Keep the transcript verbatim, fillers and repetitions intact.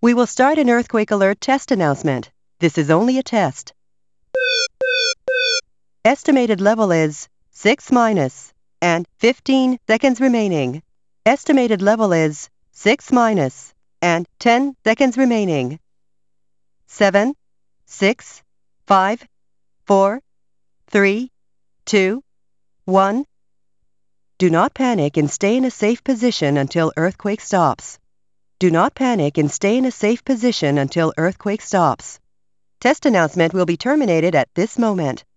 We will start an earthquake alert test announcement. This is only a test. Estimated level is six minus and fifteen seconds remaining. Estimated level is six minus and ten seconds remaining. seven, six, five, four, three, two, one. Do not panic and stay in a safe position until earthquake stops. Do not panic and stay in a safe position until earthquake stops. Test announcement will be terminated at this moment.